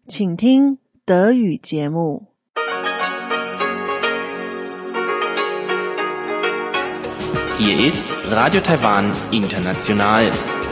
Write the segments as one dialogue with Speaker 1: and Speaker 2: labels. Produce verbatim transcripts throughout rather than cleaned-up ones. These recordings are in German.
Speaker 1: 请听德语节目。
Speaker 2: Hier ist Radio Taiwan International.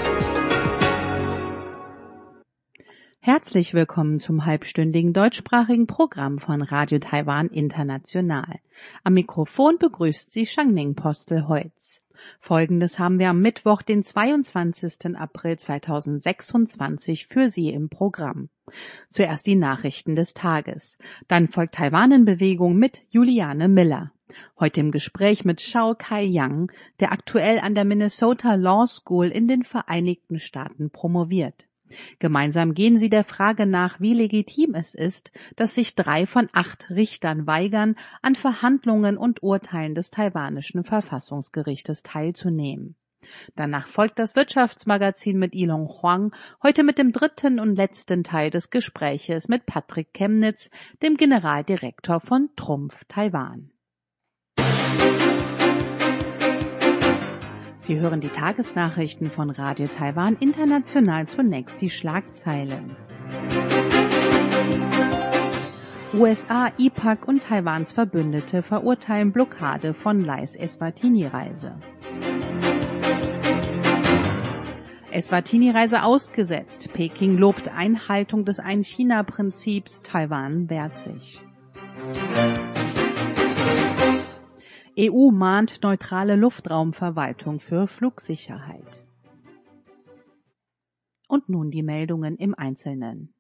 Speaker 3: Herzlich willkommen zum halbstündigen deutschsprachigen Programm von Radio Taiwan International. Am Mikrofon begrüßt Sie Shangning Postel-Holz. Folgendes haben wir am Mittwoch, den zweiundzwanzigsten April zweitausendsechsundzwanzig für Sie im Programm. Zuerst die Nachrichten des Tages. Dann folgt Taiwan in Bewegung mit Juliane Miller. Heute im Gespräch mit Shao Kai-Yang, der aktuell an der Minnesota Law School in den Vereinigten Staaten promoviert. Gemeinsam gehen sie der Frage nach, wie legitim es ist, dass sich drei von acht Richtern weigern, an Verhandlungen und Urteilen des taiwanischen Verfassungsgerichtes teilzunehmen. Danach folgt das Wirtschaftsmagazin mit Ilong Huang, heute mit dem dritten und letzten Teil des Gespräches mit Patrick Chemnitz, dem Generaldirektor von Trumpf Taiwan. Sie hören die Tagesnachrichten von Radio Taiwan International, zunächst die Schlagzeilen. U S A, I P A C und Taiwans Verbündete verurteilen Blockade von Lais Eswatini-Reise. Eswatini-Reise ausgesetzt. Peking lobt Einhaltung des Ein-China-Prinzips. Taiwan wehrt sich. E U mahnt neutrale Luftraumverwaltung für Flugsicherheit. Und nun die Meldungen im Einzelnen.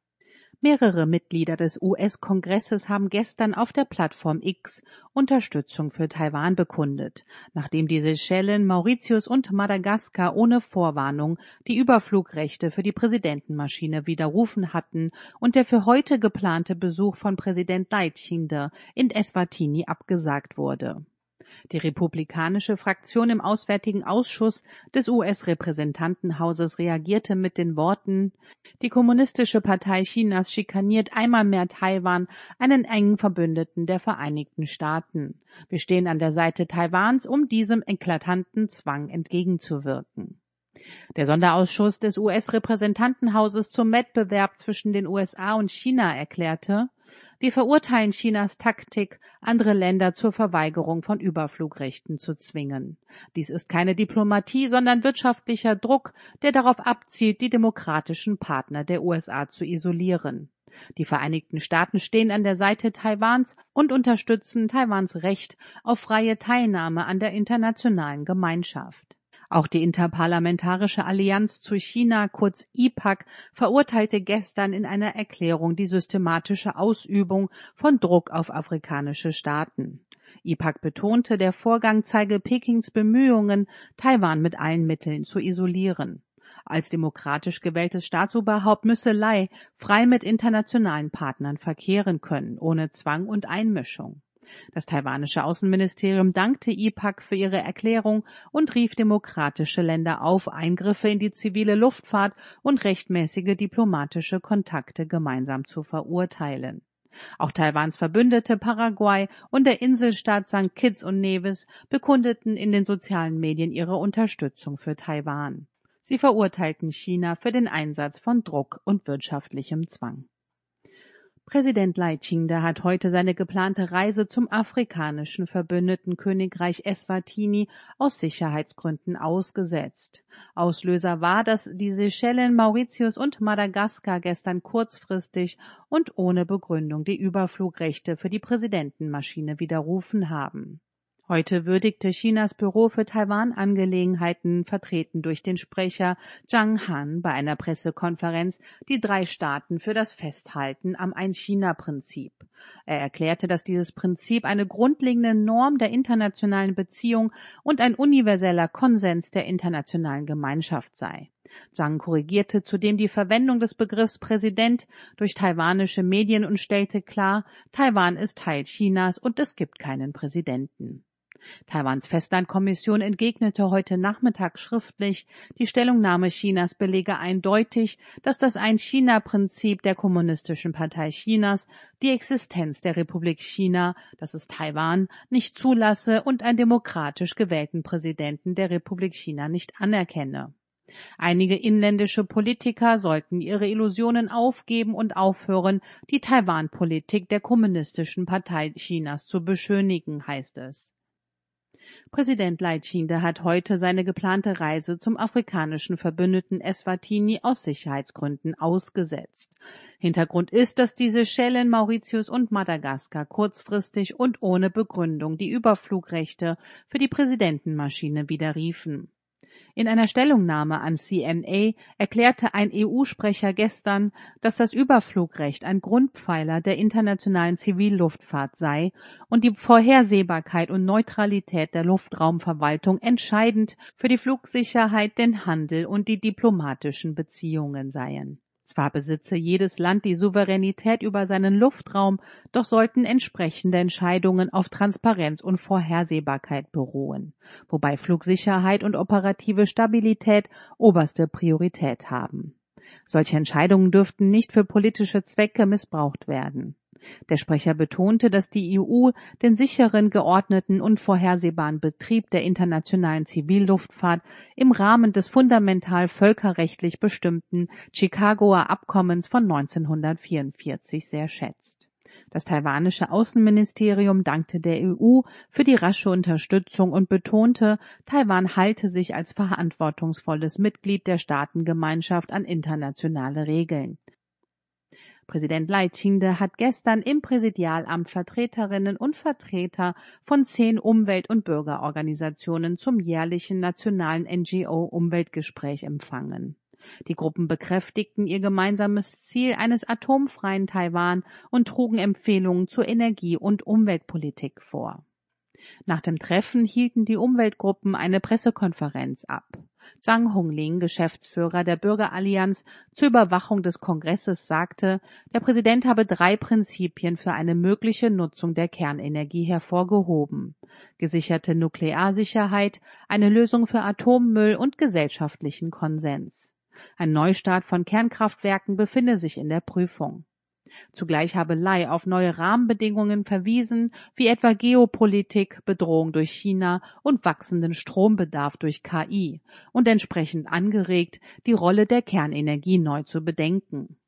Speaker 3: Mehrere Mitglieder des U S-Kongresses haben gestern auf der Plattform X Unterstützung für Taiwan bekundet, nachdem die Seychellen, Mauritius und Madagaskar ohne Vorwarnung die Überflugrechte für die Präsidentenmaschine widerrufen hatten und der für heute geplante Besuch von Präsident Lai Ching-te in Eswatini abgesagt wurde. Die republikanische Fraktion im Auswärtigen Ausschuss des U S-Repräsentantenhauses reagierte mit den Worten: Die Kommunistische Partei Chinas schikaniert einmal mehr Taiwan, einen engen Verbündeten der Vereinigten Staaten. Wir stehen an der Seite Taiwans, um diesem eklatanten Zwang entgegenzuwirken. Der Sonderausschuss des U S-Repräsentantenhauses zum Wettbewerb zwischen den U S A und China erklärte: Wir verurteilen Chinas Taktik, andere Länder zur Verweigerung von Überflugrechten zu zwingen. Dies ist keine Diplomatie, sondern wirtschaftlicher Druck, der darauf abzielt, die demokratischen Partner der U S A zu isolieren. Die Vereinigten Staaten stehen an der Seite Taiwans und unterstützen Taiwans Recht auf freie Teilnahme an der internationalen Gemeinschaft. Auch die Interparlamentarische Allianz zu China, kurz I P A C, verurteilte gestern in einer Erklärung die systematische Ausübung von Druck auf afrikanische Staaten. I P A C betonte, der Vorgang zeige Pekings Bemühungen, Taiwan mit allen Mitteln zu isolieren. Als demokratisch gewähltes Staatsoberhaupt müsse Lai frei mit internationalen Partnern verkehren können, ohne Zwang und Einmischung. Das taiwanische Außenministerium dankte I P A C für ihre Erklärung und rief demokratische Länder auf, Eingriffe in die zivile Luftfahrt und rechtmäßige diplomatische Kontakte gemeinsam zu verurteilen. Auch Taiwans Verbündete Paraguay und der Inselstaat Sankt Kitts und Nevis bekundeten in den sozialen Medien ihre Unterstützung für Taiwan. Sie verurteilten China für den Einsatz von Druck und wirtschaftlichem Zwang. Präsident Lai Ching-te hat heute seine geplante Reise zum afrikanischen Verbündetenkönigreich Eswatini aus Sicherheitsgründen ausgesetzt. Auslöser war, dass die Seychellen, Mauritius und Madagaskar gestern kurzfristig und ohne Begründung die Überflugrechte für die Präsidentenmaschine widerrufen haben. Heute würdigte Chinas Büro für Taiwan-Angelegenheiten, vertreten durch den Sprecher Zhang Han, bei einer Pressekonferenz die drei Staaten für das Festhalten am Ein-China-Prinzip. Er erklärte, dass dieses Prinzip eine grundlegende Norm der internationalen Beziehung und ein universeller Konsens der internationalen Gemeinschaft sei. Zhang korrigierte zudem die Verwendung des Begriffs Präsident durch taiwanische Medien und stellte klar, Taiwan ist Teil Chinas und es gibt keinen Präsidenten. Taiwans Festlandkommission entgegnete heute Nachmittag schriftlich, die Stellungnahme Chinas belege eindeutig, dass das Ein-China-Prinzip der Kommunistischen Partei Chinas die Existenz der Republik China, das ist Taiwan, nicht zulasse und einen demokratisch gewählten Präsidenten der Republik China nicht anerkenne. Einige inländische Politiker sollten ihre Illusionen aufgeben und aufhören, die Taiwan-Politik der Kommunistischen Partei Chinas zu beschönigen, heißt es. Präsident Lai Ching-te hat heute seine geplante Reise zum afrikanischen Verbündeten Eswatini aus Sicherheitsgründen ausgesetzt. Hintergrund ist, dass die Seychellen, Mauritius und Madagaskar kurzfristig und ohne Begründung die Überflugrechte für die Präsidentenmaschine widerriefen. In einer Stellungnahme an C N A erklärte ein E U-Sprecher gestern, dass das Überflugrecht ein Grundpfeiler der internationalen Zivilluftfahrt sei und die Vorhersehbarkeit und Neutralität der Luftraumverwaltung entscheidend für die Flugsicherheit, den Handel und die diplomatischen Beziehungen seien. Zwar besitze jedes Land die Souveränität über seinen Luftraum, doch sollten entsprechende Entscheidungen auf Transparenz und Vorhersehbarkeit beruhen, wobei Flugsicherheit und operative Stabilität oberste Priorität haben. Solche Entscheidungen dürften nicht für politische Zwecke missbraucht werden. Der Sprecher betonte, dass die E U den sicheren, geordneten und vorhersehbaren Betrieb der internationalen Zivilluftfahrt im Rahmen des fundamental völkerrechtlich bestimmten Chicagoer Abkommens von neunzehnhundertvierundvierzig sehr schätzt. Das taiwanische Außenministerium dankte der E U für die rasche Unterstützung und betonte, Taiwan halte sich als verantwortungsvolles Mitglied der Staatengemeinschaft an internationale Regeln. Präsident Lai Ching-te hat gestern im Präsidialamt Vertreterinnen und Vertreter von zehn Umwelt- und Bürgerorganisationen zum jährlichen nationalen N G O-Umweltgespräch empfangen. Die Gruppen bekräftigten ihr gemeinsames Ziel eines atomfreien Taiwan und trugen Empfehlungen zur Energie- und Umweltpolitik vor. Nach dem Treffen hielten die Umweltgruppen eine Pressekonferenz ab. Zhang Hongling, Geschäftsführer der Bürgerallianz zur Überwachung des Kongresses, sagte, der Präsident habe drei Prinzipien für eine mögliche Nutzung der Kernenergie hervorgehoben: gesicherte Nuklearsicherheit, eine Lösung für Atommüll und gesellschaftlichen Konsens. Ein Neustart von Kernkraftwerken befinde sich in der Prüfung. Zugleich habe Lai auf neue Rahmenbedingungen verwiesen, wie etwa Geopolitik, Bedrohung durch China und wachsenden Strombedarf durch K I, und entsprechend angeregt, die Rolle der Kernenergie neu zu bedenken.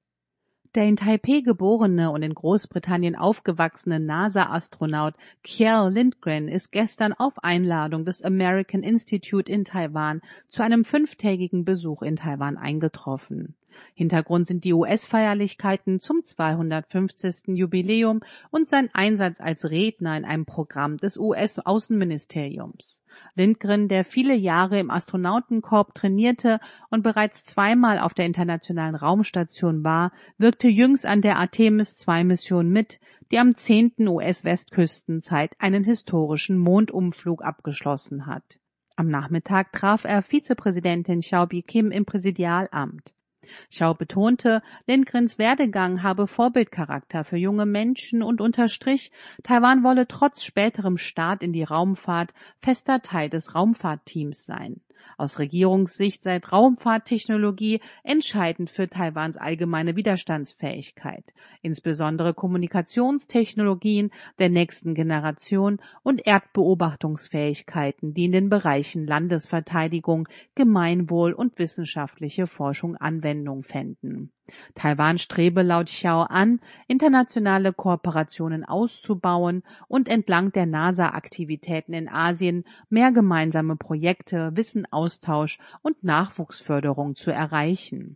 Speaker 3: Der in Taipeh geborene und in Großbritannien aufgewachsene NASA-Astronaut Kjell Lindgren ist gestern auf Einladung des American Institute in Taiwan zu einem fünftägigen Besuch in Taiwan eingetroffen. Hintergrund sind die U S-Feierlichkeiten zum zweihundertfünfzigsten Jubiläum und sein Einsatz als Redner in einem Programm des U S-Außenministeriums. Lindgren, der viele Jahre im Astronautenkorps trainierte und bereits zweimal auf der internationalen Raumstation war, wirkte jüngst an der Artemis zwei Mission mit, die am zehnten U S-Westküstenzeit einen historischen Mondumflug abgeschlossen hat. Am Nachmittag traf er Vizepräsidentin Xiaobi Kim im Präsidialamt. Xiao betonte, Lindgrens Werdegang habe Vorbildcharakter für junge Menschen und unterstrich, Taiwan wolle trotz späterem Start in die Raumfahrt fester Teil des Raumfahrtteams sein. Aus Regierungssicht sei Raumfahrttechnologie entscheidend für Taiwans allgemeine Widerstandsfähigkeit, insbesondere Kommunikationstechnologien der nächsten Generation und Erdbeobachtungsfähigkeiten, die in den Bereichen Landesverteidigung, Gemeinwohl und wissenschaftliche Forschung Anwendung fänden. Taiwan strebe laut Xiao an, internationale Kooperationen auszubauen und entlang der NASA-Aktivitäten in Asien mehr gemeinsame Projekte, Wissenaustausch und Nachwuchsförderung zu erreichen.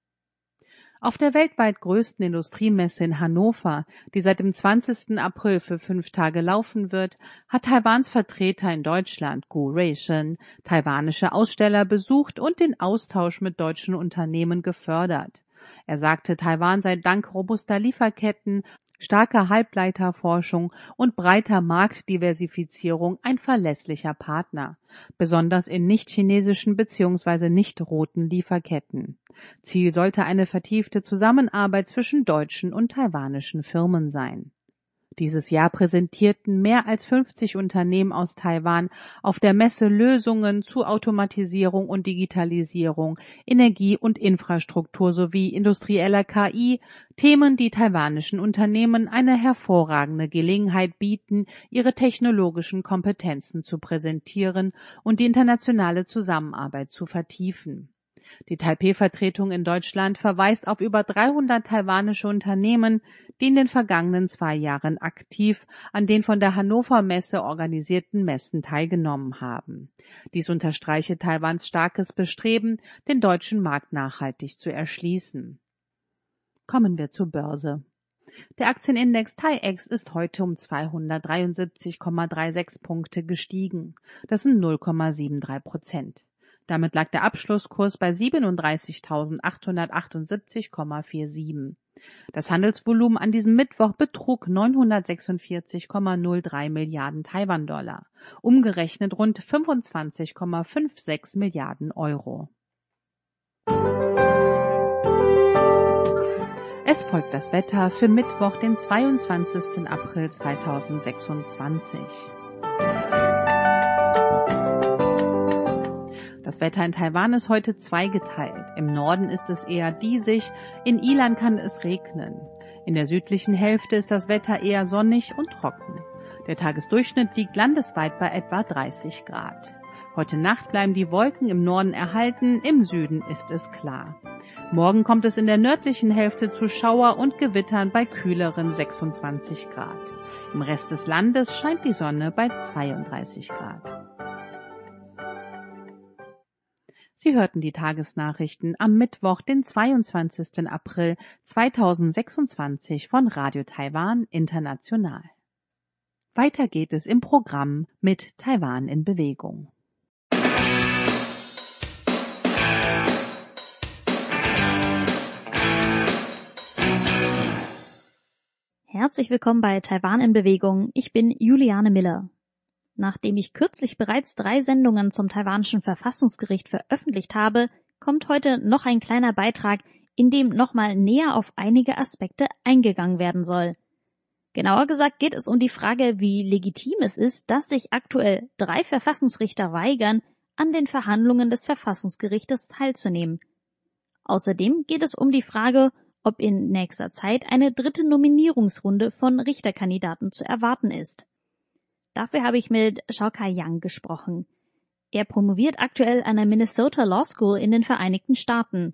Speaker 3: Auf der weltweit größten Industriemesse in Hannover, die seit dem zwanzigsten April für fünf Tage laufen wird, hat Taiwans Vertreter in Deutschland, Gu Ruishen, taiwanische Aussteller besucht und den Austausch mit deutschen Unternehmen gefördert. Er sagte, Taiwan sei dank robuster Lieferketten, starker Halbleiterforschung und breiter Marktdiversifizierung ein verlässlicher Partner, besonders in nicht-chinesischen bzw. nicht-roten Lieferketten. Ziel sollte eine vertiefte Zusammenarbeit zwischen deutschen und taiwanischen Firmen sein. Dieses Jahr präsentierten mehr als fünfzig Unternehmen aus Taiwan auf der Messe Lösungen zu Automatisierung und Digitalisierung, Energie und Infrastruktur sowie industrieller K I, Themen, die taiwanischen Unternehmen eine hervorragende Gelegenheit bieten, ihre technologischen Kompetenzen zu präsentieren und die internationale Zusammenarbeit zu vertiefen. Die Taipei-Vertretung in Deutschland verweist auf über dreihundert taiwanische Unternehmen, die in den vergangenen zwei Jahren aktiv an den von der Hannover Messe organisierten Messen teilgenommen haben. Dies unterstreiche Taiwans starkes Bestreben, den deutschen Markt nachhaltig zu erschließen. Kommen wir zur Börse. Der Aktienindex TAIEX ist heute um zweihundertdreiundsiebzig Komma sechsunddreißig Punkte gestiegen. Das sind null Komma drei sieben Prozent. Damit lag der Abschlusskurs bei siebenunddreißigtausendachthundertachtundsiebzig Komma siebenundvierzig. Das Handelsvolumen an diesem Mittwoch betrug neunhundertsechsundvierzig Komma null drei Milliarden Taiwan-Dollar, umgerechnet rund fünfundzwanzig Komma sechsundfünfzig Milliarden Euro. Es folgt das Wetter für Mittwoch, den zweiundzwanzigsten April zweitausendsechsundzwanzig. Das Wetter in Taiwan ist heute zweigeteilt. Im Norden ist es eher diesig, in Ilan kann es regnen. In der südlichen Hälfte ist das Wetter eher sonnig und trocken. Der Tagesdurchschnitt liegt landesweit bei etwa dreißig Grad. Heute Nacht bleiben die Wolken im Norden erhalten, im Süden ist es klar. Morgen kommt es in der nördlichen Hälfte zu Schauer und Gewittern bei kühleren sechsundzwanzig Grad. Im Rest des Landes scheint die Sonne bei zweiunddreißig Grad. Sie hörten die Tagesnachrichten am Mittwoch, den zweiundzwanzigsten April zweitausendsechsundzwanzig von Radio Taiwan International. Weiter geht es im Programm mit Taiwan in Bewegung.
Speaker 4: Herzlich willkommen bei Taiwan in Bewegung. Ich bin Juliane Miller. Nachdem ich kürzlich bereits drei Sendungen zum taiwanischen Verfassungsgericht veröffentlicht habe, kommt heute noch ein kleiner Beitrag, in dem nochmal näher auf einige Aspekte eingegangen werden soll. Genauer gesagt geht es um die Frage, wie legitim es ist, dass sich aktuell drei Verfassungsrichter weigern, an den Verhandlungen des Verfassungsgerichtes teilzunehmen. Außerdem geht es um die Frage, ob in nächster Zeit eine dritte Nominierungsrunde von Richterkandidaten zu erwarten ist. Dafür habe ich mit Xiaokai Yang gesprochen. Er promoviert aktuell an der Minnesota Law School in den Vereinigten Staaten.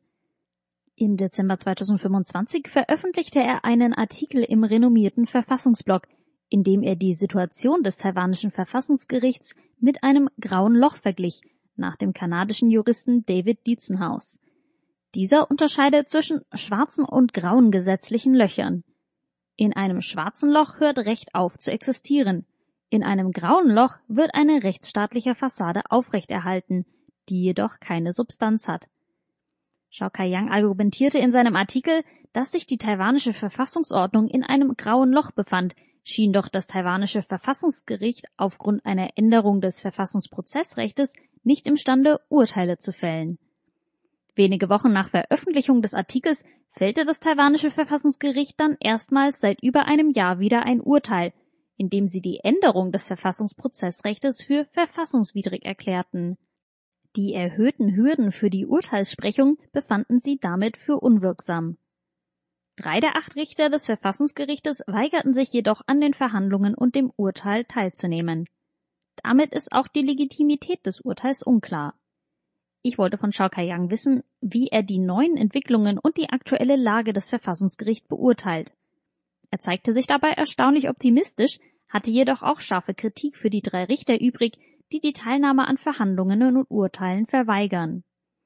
Speaker 4: Im Dezember zweitausendfünfundzwanzig veröffentlichte er einen Artikel im renommierten Verfassungsblog, in dem er die Situation des taiwanischen Verfassungsgerichts mit einem grauen Loch verglich, nach dem kanadischen Juristen David Dietzenhaus. Dieser unterscheidet zwischen schwarzen und grauen gesetzlichen Löchern. In einem schwarzen Loch hört Recht auf zu existieren. In einem grauen Loch wird eine rechtsstaatliche Fassade aufrechterhalten, die jedoch keine Substanz hat. Xiaokai Yang argumentierte in seinem Artikel, dass sich die taiwanische Verfassungsordnung in einem grauen Loch befand, schien doch das taiwanische Verfassungsgericht aufgrund einer Änderung des Verfassungsprozessrechtes nicht imstande, Urteile zu fällen. Wenige Wochen nach Veröffentlichung des Artikels fällte das taiwanische Verfassungsgericht dann erstmals seit über einem Jahr wieder ein Urteil, indem sie die Änderung des Verfassungsprozessrechtes für verfassungswidrig erklärten. Die erhöhten Hürden für die Urteilssprechung befanden sie damit für unwirksam. Drei der acht Richter des Verfassungsgerichtes weigerten sich jedoch an den Verhandlungen und dem Urteil teilzunehmen. Damit ist auch die Legitimität des Urteils unklar. Ich wollte von Xiaokai Yang wissen, wie er die neuen Entwicklungen und die aktuelle Lage des Verfassungsgerichts beurteilt. Er zeigte sich dabei erstaunlich optimistisch, hatte jedoch auch scharfe Kritik für die drei Richter übrig, die die Teilnahme an Verhandlungen und Urteilen verweigern.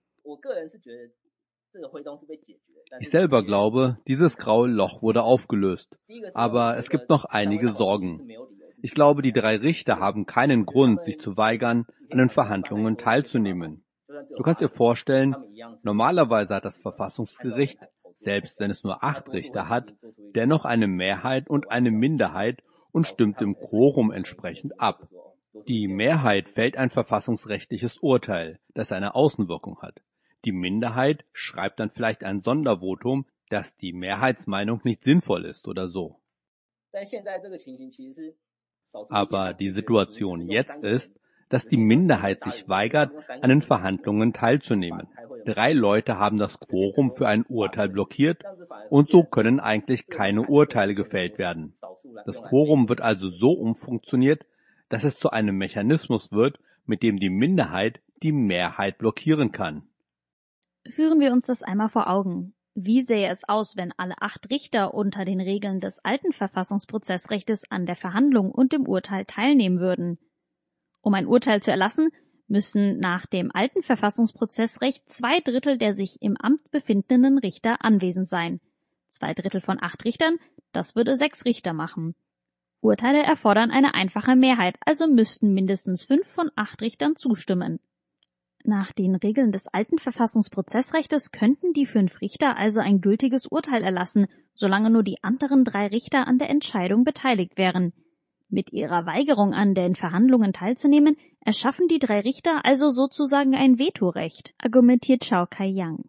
Speaker 5: Ich selber glaube, dieses graue Loch wurde aufgelöst, aber es gibt noch einige Sorgen. Ich glaube, die drei Richter haben keinen Grund, sich zu weigern, an den Verhandlungen teilzunehmen. Du kannst dir vorstellen, normalerweise hat das Verfassungsgericht, selbst wenn es nur acht Richter hat, dennoch eine Mehrheit und eine Minderheit und stimmt im Quorum entsprechend ab. Die Mehrheit fällt ein verfassungsrechtliches Urteil, das eine Außenwirkung hat. Die Minderheit schreibt dann vielleicht ein Sondervotum, dass die Mehrheitsmeinung nicht sinnvoll ist oder so. Aber die Situation jetzt ist, dass die Minderheit sich weigert, an den Verhandlungen teilzunehmen. Drei Leute haben das Quorum für ein Urteil blockiert und so können eigentlich keine Urteile gefällt werden. Das Quorum wird also so umfunktioniert, dass es zu einem Mechanismus wird, mit dem die Minderheit die Mehrheit blockieren kann.
Speaker 4: Führen wir uns das einmal vor Augen. Wie sähe es aus, wenn alle acht Richter unter den Regeln des alten Verfassungsprozessrechtes an der Verhandlung und dem Urteil teilnehmen würden? Um ein Urteil zu erlassen, müssen nach dem alten Verfassungsprozessrecht zwei Drittel der sich im Amt befindenden Richter anwesend sein. Zwei Drittel von acht Richtern, das würde sechs Richter machen. Urteile erfordern eine einfache Mehrheit, also müssten mindestens fünf von acht Richtern zustimmen. Nach den Regeln des alten Verfassungsprozessrechtes könnten die fünf Richter also ein gültiges Urteil erlassen, solange nur die anderen drei Richter an der Entscheidung beteiligt wären. Mit ihrer Weigerung an den Verhandlungen teilzunehmen, erschaffen die drei Richter also sozusagen ein Vetorecht, argumentiert Zhao Kaiyang.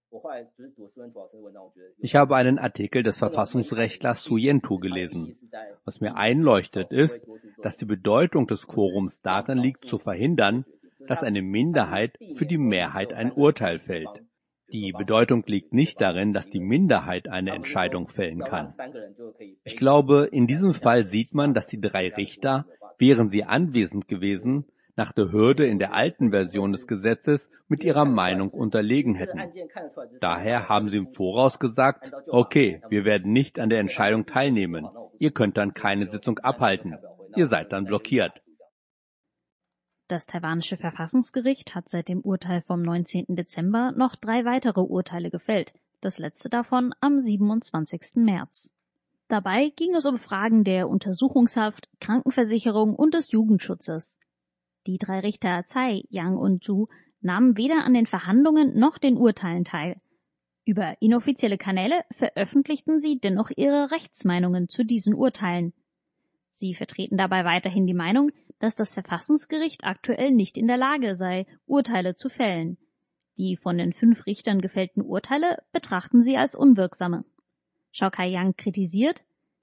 Speaker 5: Ich habe einen Artikel des Verfassungsrechtlers Su Yentu gelesen. Was mir einleuchtet ist, dass die Bedeutung des Quorums darin liegt, zu verhindern, dass eine Minderheit für die Mehrheit ein Urteil fällt. Die Bedeutung liegt nicht darin, dass die Minderheit eine Entscheidung fällen kann. Ich glaube, in diesem Fall sieht man, dass die drei Richter, wären sie anwesend gewesen, nach der Hürde in der alten Version des Gesetzes mit ihrer Meinung unterlegen hätten. Daher haben sie im Voraus gesagt, okay, wir werden nicht an der Entscheidung teilnehmen. Ihr könnt dann keine Sitzung abhalten. Ihr seid dann blockiert.
Speaker 4: Das taiwanische Verfassungsgericht hat seit dem Urteil vom neunzehnten Dezember noch drei weitere Urteile gefällt, das letzte davon am siebenundzwanzigsten März. Dabei ging es um Fragen der Untersuchungshaft, Krankenversicherung und des Jugendschutzes. Die drei Richter Tsai, Yang und Zhu nahmen weder an den Verhandlungen noch den Urteilen teil. Über inoffizielle Kanäle veröffentlichten sie dennoch ihre Rechtsmeinungen zu diesen Urteilen. Sie vertreten dabei weiterhin die Meinung, dass das Verfassungsgericht aktuell nicht in der Lage sei, Urteile zu fällen. Die von den fünf Richtern gefällten Urteile betrachten sie als unwirksame. Zhao Kaiyang kritisiert: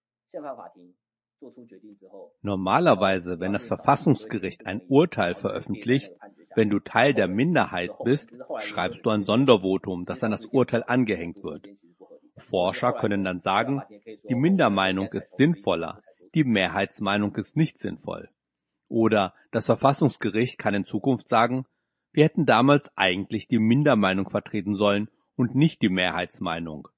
Speaker 5: Normalerweise, wenn das Verfassungsgericht ein Urteil veröffentlicht, wenn du Teil der Minderheit bist, schreibst du ein Sondervotum, das an das Urteil angehängt wird. Forscher können dann sagen, die Mindermeinung ist sinnvoller, die Mehrheitsmeinung ist nicht sinnvoll. Oder das Verfassungsgericht kann in Zukunft sagen, wir hätten damals eigentlich die Mindermeinung vertreten sollen und nicht die Mehrheitsmeinung.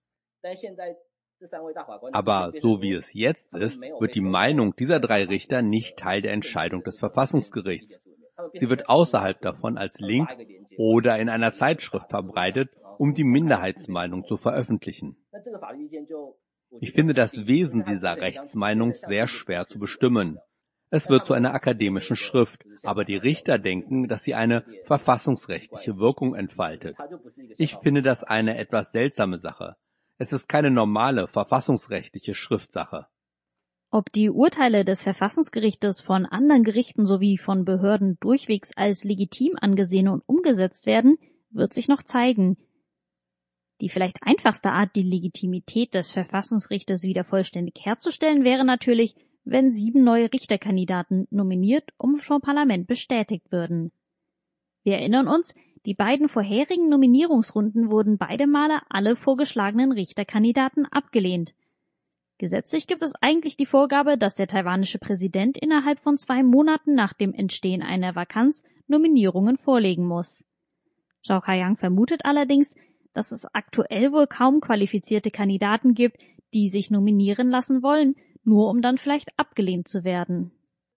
Speaker 5: Aber so wie es jetzt ist, wird die Meinung dieser drei Richter nicht Teil der Entscheidung des Verfassungsgerichts. Sie wird außerhalb davon als Link oder in einer Zeitschrift verbreitet, um die Minderheitsmeinung zu veröffentlichen. Ich finde das Wesen dieser Rechtsmeinung sehr schwer zu bestimmen. Es wird zu einer akademischen Schrift, aber die Richter denken, dass sie eine verfassungsrechtliche Wirkung entfaltet. Ich finde das eine etwas seltsame Sache. Es ist keine normale verfassungsrechtliche Schriftsache.
Speaker 4: Ob die Urteile des Verfassungsgerichtes von anderen Gerichten sowie von Behörden durchwegs als legitim angesehen und umgesetzt werden, wird sich noch zeigen. Die vielleicht einfachste Art, die Legitimität des Verfassungsrichters wieder vollständig herzustellen, wäre natürlich, wenn sieben neue Richterkandidaten nominiert und vom Parlament bestätigt würden. Wir erinnern uns, die beiden vorherigen Nominierungsrunden wurden beide Male alle vorgeschlagenen Richterkandidaten abgelehnt. Gesetzlich gibt es eigentlich die Vorgabe, dass der taiwanische Präsident innerhalb von zwei Monaten nach dem Entstehen einer Vakanz Nominierungen vorlegen muss. Zhao Kaiyang vermutet allerdings, dass es aktuell wohl kaum qualifizierte Kandidaten gibt, die sich nominieren lassen wollen, nur um dann vielleicht abgelehnt zu werden.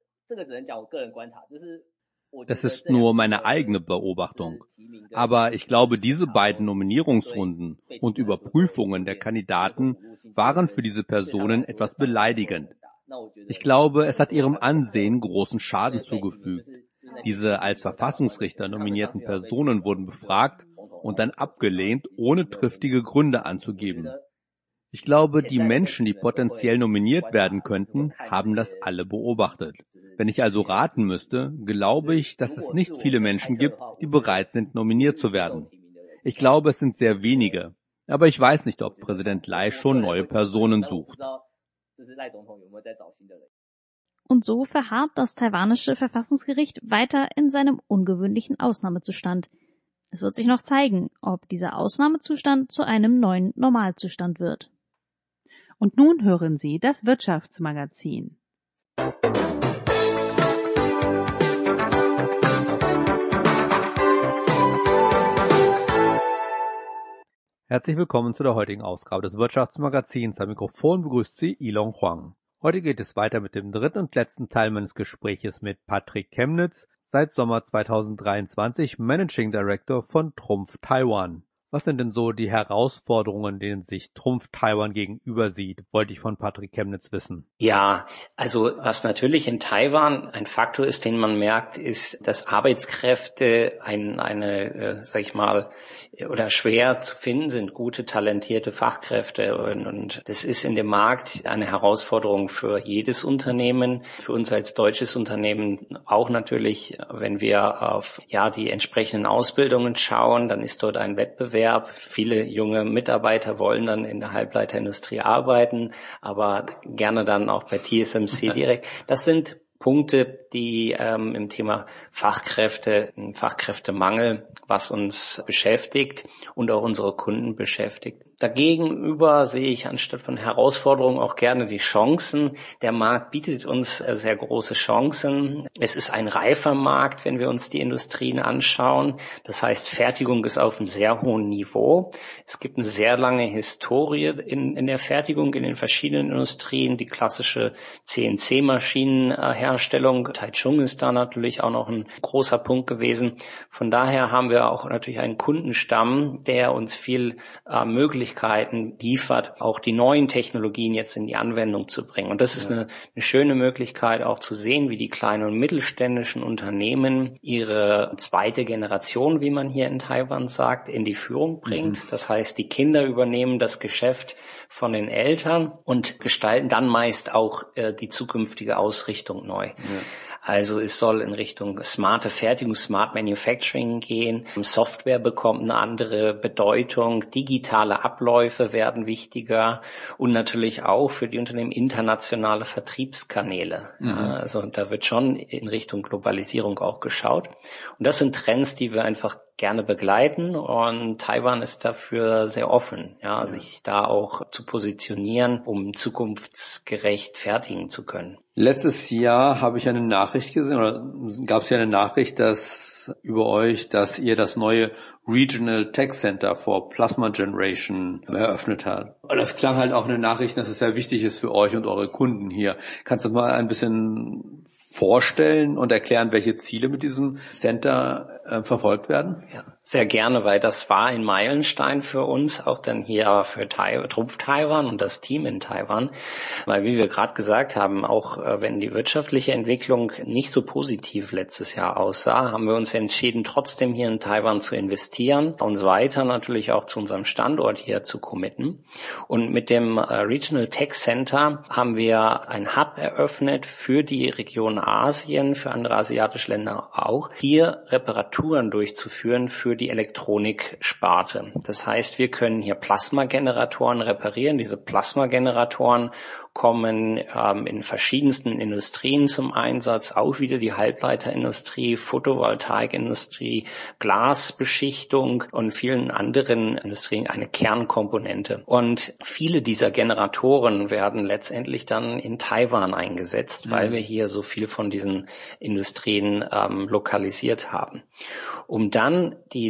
Speaker 5: Das ist nur meine eigene Beobachtung. Aber ich glaube, diese beiden Nominierungsrunden und Überprüfungen der Kandidaten waren für diese Personen etwas beleidigend. Ich glaube, es hat ihrem Ansehen großen Schaden zugefügt. Diese als Verfassungsrichter nominierten Personen wurden befragt und dann abgelehnt, ohne triftige Gründe anzugeben. Ich glaube, die Menschen, die potenziell nominiert werden könnten, haben das alle beobachtet. Wenn ich also raten müsste, glaube ich, dass es nicht viele Menschen gibt, die bereit sind, nominiert zu werden. Ich glaube, es sind sehr wenige. Aber ich weiß nicht, ob Präsident Lai schon neue Personen sucht.
Speaker 4: Und so verharrt das taiwanische Verfassungsgericht weiter in seinem ungewöhnlichen Ausnahmezustand. Es wird sich noch zeigen, ob dieser Ausnahmezustand zu einem neuen Normalzustand wird.
Speaker 3: Und nun hören Sie das Wirtschaftsmagazin.
Speaker 5: Herzlich willkommen zu der heutigen Ausgabe des Wirtschaftsmagazins. Am Mikrofon begrüßt Sie Yilong Huang. Heute geht es weiter mit dem dritten und letzten Teil meines Gespräches mit Patrick Chemnitz, seit Sommer zweitausenddreiundzwanzig Managing Director von Trumpf Taiwan. Was sind denn so die Herausforderungen, denen sich Trumpf Taiwan gegenüber sieht, wollte ich von Patrick Chemnitz wissen.
Speaker 6: Ja, also was natürlich in Taiwan ein Faktor ist, den man merkt, ist, dass Arbeitskräfte ein, eine, äh, sag ich mal, oder schwer zu finden sind, gute, talentierte Fachkräfte. Und, und das ist in dem Markt eine Herausforderung für jedes Unternehmen, für uns als deutsches Unternehmen auch natürlich, wenn wir auf ja die entsprechenden Ausbildungen schauen, dann ist dort ein Wettbewerb. Viele junge Mitarbeiter wollen dann in der Halbleiterindustrie arbeiten, aber gerne dann auch bei T S M C direkt. Das sind Punkte, die ähm, im Thema Fachkräfte, Fachkräftemangel, was uns beschäftigt und auch unsere Kunden beschäftigt. Dagegenüber sehe ich anstatt von Herausforderungen auch gerne die Chancen. Der Markt bietet uns sehr große Chancen. Es ist ein reifer Markt, wenn wir uns die Industrien anschauen. Das heißt, Fertigung ist auf einem sehr hohen Niveau. Es gibt eine sehr lange Historie in, in der Fertigung in den verschiedenen Industrien. Die klassische C N C-Maschinenherstellung, Taichung ist da natürlich auch noch ein großer Punkt gewesen. Von daher haben wir auch natürlich einen Kundenstamm, der uns viel äh, Möglichkeiten liefert, auch die neuen Technologien jetzt in die Anwendung zu bringen. Und das ist ja. eine, eine schöne Möglichkeit auch zu sehen, wie die kleinen und mittelständischen Unternehmen ihre zweite Generation, wie man hier in Taiwan sagt, in die Führung bringt. Mhm. Das heißt, die Kinder übernehmen das Geschäft von den Eltern und gestalten dann meist auch äh, die zukünftige Ausrichtung neu. Ja. Also es soll in Richtung smarte Fertigung, Smart Manufacturing gehen. Software bekommt eine andere Bedeutung. Digitale Abläufe werden wichtiger und natürlich auch für die Unternehmen internationale Vertriebskanäle. Mhm. Also da wird schon in Richtung Globalisierung auch geschaut. Und das sind Trends, die wir einfach gerne begleiten, und Taiwan ist dafür sehr offen, ja, sich da auch zu positionieren, um zukunftsgerecht fertigen zu können.
Speaker 5: Letztes Jahr habe ich eine Nachricht gesehen, oder gab es ja eine Nachricht, dass über euch, dass ihr das neue Regional Tech Center for Plasma Generation eröffnet habt. Und das klang halt auch eine Nachricht, dass es sehr wichtig ist für euch und eure Kunden hier. Kannst du mal ein bisschen vorstellen und erklären, welche Ziele mit diesem Center äh, verfolgt werden?
Speaker 6: Ja, sehr gerne, weil das war ein Meilenstein für uns, auch dann hier für Tai- Trumpf Taiwan und das Team in Taiwan. Weil, wie wir gerade gesagt haben, auch äh, wenn die wirtschaftliche Entwicklung nicht so positiv letztes Jahr aussah, haben wir uns entschieden, trotzdem hier in Taiwan zu investieren, uns weiter natürlich auch zu unserem Standort hier zu committen. Und mit dem äh, Regional Tech Center haben wir ein Hub eröffnet für die Region Asien, für andere asiatische Länder auch, hier Reparaturen durchzuführen für die Elektroniksparte. Das heißt, wir können hier Plasmageneratoren reparieren. Diese Plasmageneratoren kommen ähm, in verschiedensten Industrien zum Einsatz, auch wieder die Halbleiterindustrie, Photovoltaikindustrie, Glasbeschichtung und vielen anderen Industrien eine Kernkomponente. Und viele dieser Generatoren werden letztendlich dann in Taiwan eingesetzt, mhm. weil wir hier so viel von diesen Industrien ähm, lokalisiert haben. Um dann die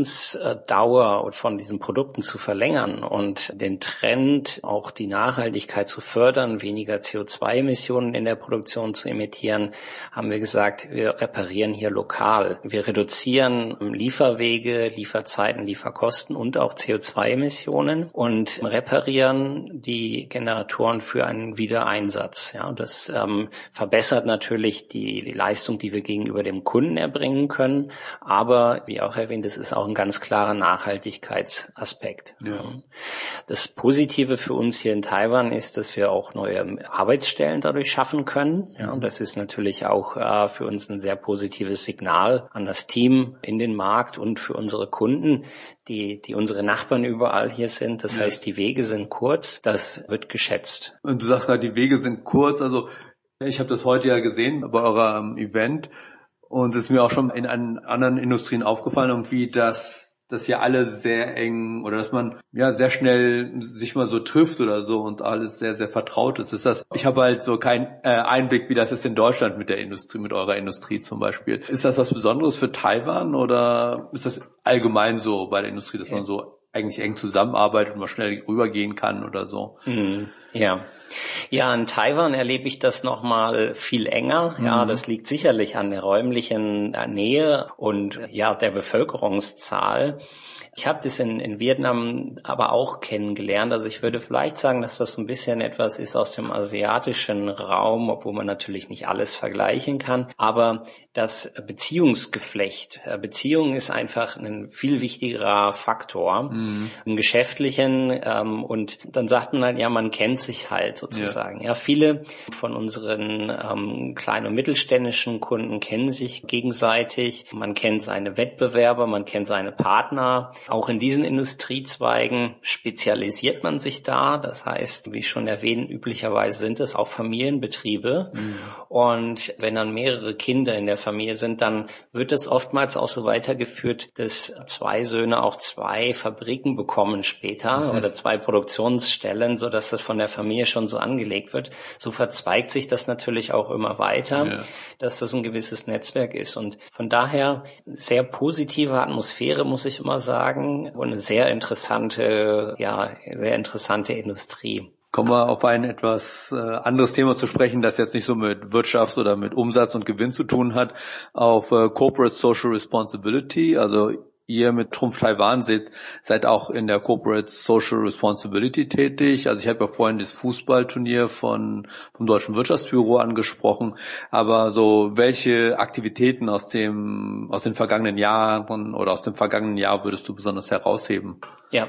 Speaker 6: Lebensdauer von diesen Produkten zu verlängern und den Trend, auch die Nachhaltigkeit zu fördern, weniger C O zwei Emissionen in der Produktion zu emittieren, haben wir gesagt, wir reparieren hier lokal. Wir reduzieren Lieferwege, Lieferzeiten, Lieferkosten und auch C O zwei Emissionen und reparieren die Generatoren für einen Wiedereinsatz. Ja, das ähm, verbessert natürlich die, die Leistung, die wir gegenüber dem Kunden erbringen können, aber wie auch erwähnt, das ist auch ein ganz klarer Nachhaltigkeitsaspekt. Ja. Das Positive für uns hier in Taiwan ist, dass wir auch neue Arbeitsstellen dadurch schaffen können. Ja, und das ist natürlich auch äh, für uns ein sehr positives Signal an das Team in den Markt und für unsere Kunden, die, die unsere Nachbarn überall hier sind. Das ja. heißt, die Wege sind kurz. Das wird geschätzt.
Speaker 5: Und du sagst gerade, die Wege sind kurz. Also ich habe das heute ja gesehen bei eurem Event. Und es ist mir auch schon in anderen Industrien aufgefallen, irgendwie, dass dass hier alle sehr eng oder dass man ja sehr schnell sich mal so trifft oder so und alles sehr, sehr vertraut ist. Ist das? Ich habe halt so keinen äh, Einblick, wie das ist in Deutschland mit der Industrie, mit eurer Industrie zum Beispiel. Ist das was Besonderes für Taiwan oder ist das allgemein so bei der Industrie, dass man so eigentlich eng zusammenarbeitet und mal schnell rübergehen kann oder so?
Speaker 6: Mhm. Ja. Ja, in Taiwan erlebe ich das nochmal viel enger. Ja, das liegt sicherlich an der räumlichen Nähe und ja, der Bevölkerungszahl. Ich habe das in, in Vietnam aber auch kennengelernt. Also ich würde vielleicht sagen, dass das so ein bisschen etwas ist aus dem asiatischen Raum, obwohl man natürlich nicht alles vergleichen kann. Aber das Beziehungsgeflecht, Beziehung ist einfach ein viel wichtigerer Faktor mhm. im Geschäftlichen. Ähm, und dann sagt man halt, ja, man kennt sich halt sozusagen. Ja, ja viele von unseren ähm, kleinen und mittelständischen Kunden kennen sich gegenseitig. Man kennt seine Wettbewerber, man kennt seine Partner. Auch in diesen Industriezweigen spezialisiert man sich da. Das heißt, wie schon erwähnt, üblicherweise sind es auch Familienbetriebe. Mhm. Und wenn dann mehrere Kinder in der Familie sind, dann wird es oftmals auch so weitergeführt, dass zwei Söhne auch zwei Fabriken bekommen später mhm. oder zwei Produktionsstellen, so dass das von der Familie schon so angelegt wird. So verzweigt sich das natürlich auch immer weiter, ja. dass das ein gewisses Netzwerk ist. Und von daher sehr positive Atmosphäre, muss ich immer sagen. Und eine sehr interessante, ja, sehr interessante Industrie.
Speaker 5: Kommen wir auf ein etwas äh, anderes Thema zu sprechen, das jetzt nicht so mit Wirtschafts- oder mit Umsatz und Gewinn zu tun hat, auf äh, Corporate Social Responsibility. Also ihr mit Trumpf Taiwan seid, seid auch in der Corporate Social Responsibility tätig. Also ich habe ja vorhin das Fußballturnier von vom Deutschen Wirtschaftsbüro angesprochen. Aber so welche Aktivitäten aus dem aus den vergangenen Jahren oder aus dem vergangenen Jahr würdest du besonders herausheben?
Speaker 6: Ja,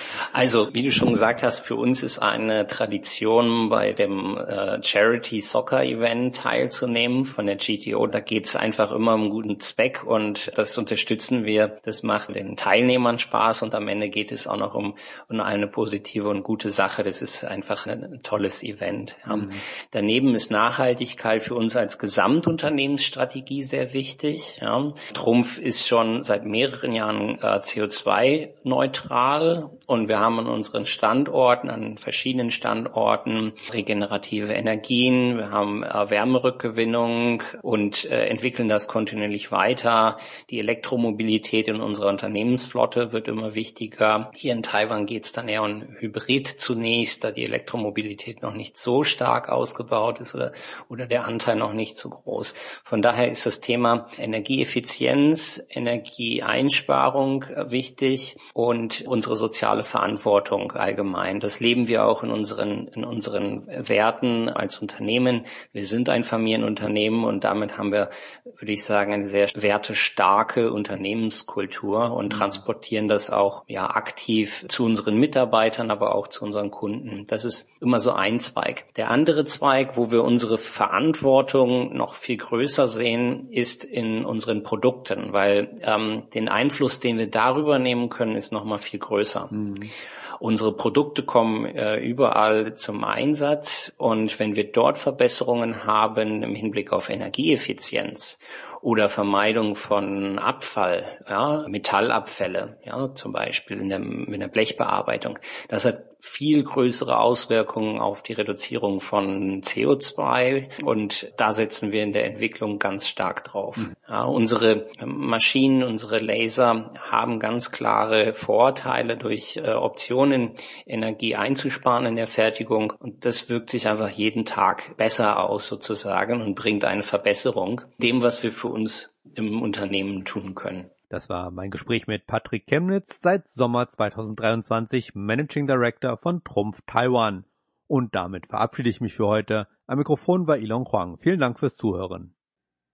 Speaker 6: also wie du schon gesagt hast, für uns ist eine Tradition, bei dem äh, Charity Soccer Event teilzunehmen von der G T O. Da geht es einfach immer um guten Zweck und das unterstützen wir. Das macht den Teilnehmern Spaß und am Ende geht es auch noch um, um eine positive und gute Sache. Das ist einfach ein, ein tolles Event. Ja. Mhm. Daneben ist Nachhaltigkeit für uns als Gesamtunternehmensstrategie sehr wichtig. Ja. Trumpf ist schon seit mehreren Jahren äh, C O zwei neutral. Und wir haben an unseren Standorten, an verschiedenen Standorten regenerative Energien, wir haben äh, Wärmerückgewinnung und äh, entwickeln das kontinuierlich weiter. Die Elektromobilität in unserer Unternehmensflotte wird immer wichtiger. Hier in Taiwan geht es dann eher um Hybrid zunächst, da die Elektromobilität noch nicht so stark ausgebaut ist oder, oder der Anteil noch nicht so groß. Von daher ist das Thema Energieeffizienz, Energieeinsparung äh, wichtig und unsere soziale Verantwortung allgemein. Das leben wir auch in unseren, in unseren Werten als Unternehmen. Wir sind ein Familienunternehmen und damit haben wir, würde ich sagen, eine sehr wertestarke Unternehmenskultur und transportieren das auch, ja, aktiv zu unseren Mitarbeitern, aber auch zu unseren Kunden. Das ist immer so ein Zweig. Der andere Zweig, wo wir unsere Verantwortung noch viel größer sehen, ist in unseren Produkten, weil ähm, den Einfluss, den wir darüber nehmen können, ist noch mal viel größer. Mhm. Unsere Produkte kommen äh, überall zum Einsatz und wenn wir dort Verbesserungen haben im Hinblick auf Energieeffizienz oder Vermeidung von Abfall, ja, Metallabfälle, ja, zum Beispiel in der, in der Blechbearbeitung, das hat viel größere Auswirkungen auf die Reduzierung von C O zwei und da setzen wir in der Entwicklung ganz stark drauf. Mhm. Ja, unsere Maschinen, unsere Laser haben ganz klare Vorteile durch äh, Optionen, Energie einzusparen in der Fertigung und das wirkt sich einfach jeden Tag besser aus sozusagen und bringt eine Verbesserung dem, was wir für uns im Unternehmen tun können.
Speaker 5: Das war mein Gespräch mit Patrick Chemnitz, seit Sommer zweitausenddreiundzwanzig Managing Director von Trumpf Taiwan. Und damit verabschiede ich mich für heute. Am Mikrofon war Ilon Huang. Vielen Dank fürs Zuhören.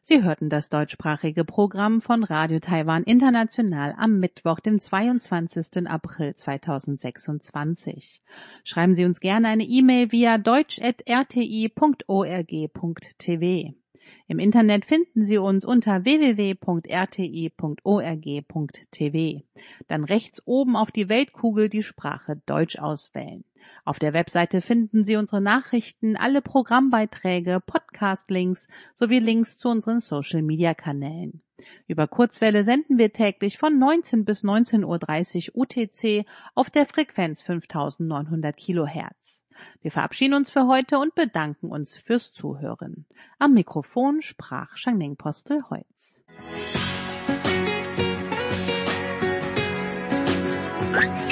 Speaker 3: Sie hörten das deutschsprachige Programm von Radio Taiwan International am Mittwoch, dem zweiundzwanzigsten April zweitausendsechsundzwanzig. Schreiben Sie uns gerne eine E-Mail via deutsch at r t i punkt org punkt t v. Im Internet finden Sie uns unter w w w punkt r t i punkt org punkt t v. Dann rechts oben auf die Weltkugel die Sprache Deutsch auswählen. Auf der Webseite finden Sie unsere Nachrichten, alle Programmbeiträge, Podcast-Links sowie Links zu unseren Social-Media-Kanälen. Über Kurzwelle senden wir täglich von neunzehn bis neunzehn Uhr dreißig U T C auf der Frequenz fünftausendneunhundert Kilohertz. Wir verabschieden uns für heute und bedanken uns fürs Zuhören. Am Mikrofon sprach Shangning Postel Holz.